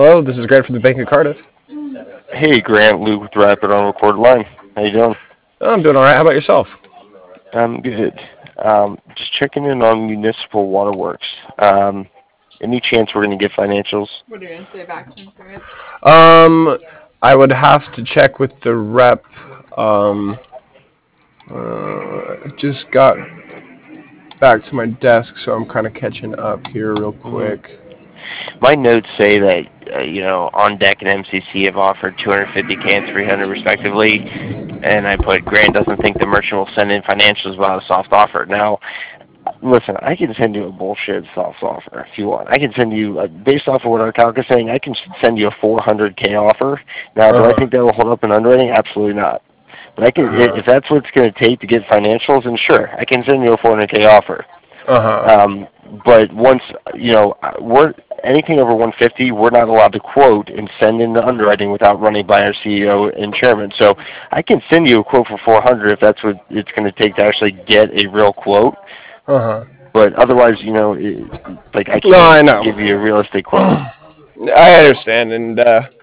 Hello, this is Grant from the Bank of Cardiff. Hey, Grant, Luke with Rapid on Record Line. How you doing? Oh, I'm doing all right. How about yourself? I'm good. Just checking in on Municipal Waterworks. Any chance we're going to get financials? What are you going to say back to him, Grant? Um, I would have to check with the rep. Um, just got back to my desk, so I'm kind of catching up here real hmm quick. My notes say that, On Deck and MCC have offered 250K and 300 respectively, and I put Grant doesn't think the merchant will send in financials without a soft offer. Now, listen, I can send you a bullshit soft offer if you want. I can send you, based off of what our calc is saying, I can send you a 400K offer. Now, do I Uh think that will hold up in underwriting? Absolutely not. But I can, huh. if that's what it's going to take to get financials, then sure, I can send you a 400K offer. Uh huh. But once we're anything over 150, we're not allowed to quote and send in the underwriting without running by our CEO and chairman. So I can send you a quote for 400 if that's what it's going to take to actually get a real quote. Uh huh. But otherwise, like I No, can't I know. give you a realistic quote. I understand, and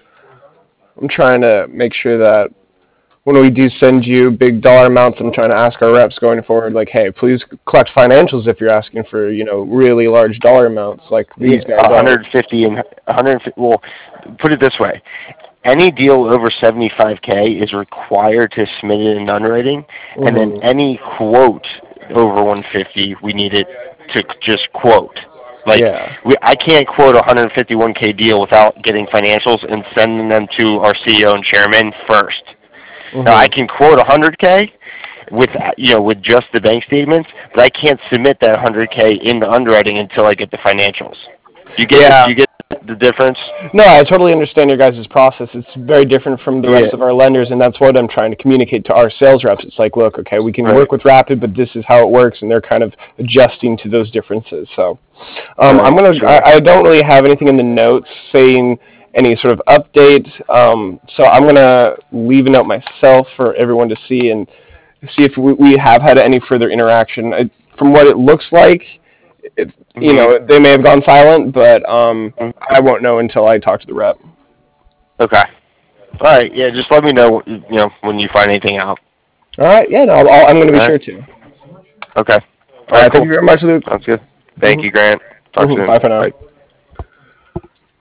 I'm trying to make sure that when we do send you big dollar amounts, I'm trying to ask our reps going forward, like, hey, please collect financials if you're asking for, really large dollar amounts like Yeah, these guys are. 150 and 150. Well, put it this way: any deal over 75K is required to submit it in underwriting, and then Hmm. any quote over 150, we need it to just quote. Like Yeah. I can't quote a 151K deal without getting financials and sending them to our CEO and chairman first. Now I Hmm. can quote 100K with with just the bank statements, but I can't submit that 100K into underwriting until I get the financials. Do Yeah. you get the difference? No, I totally understand your guys' process. It's very different from the Yeah. rest of our lenders, and that's what I'm trying to communicate to our sales reps. It's like, look, okay, we can Right. work with Rapid, but this is how it works, and they're kind of adjusting to those differences. So, I'm Right. gonna. Sure. I don't really have anything in the notes saying any sort of update. So I'm gonna leave a note myself for everyone to see and see if we have had any further interaction. From what it looks like, Mhm. they may have gone silent, but I won't know until I talk to the rep. Okay. All right. Yeah. Just let me know. When you find anything out. All right. Yeah. No. I'm going to All be right. sure to. Okay. All All right. right. Thank Cool. you very much, Luke. Sounds good. Thank Hmm. you, Grant. Talk Hmm. soon. Bye for now. Bye.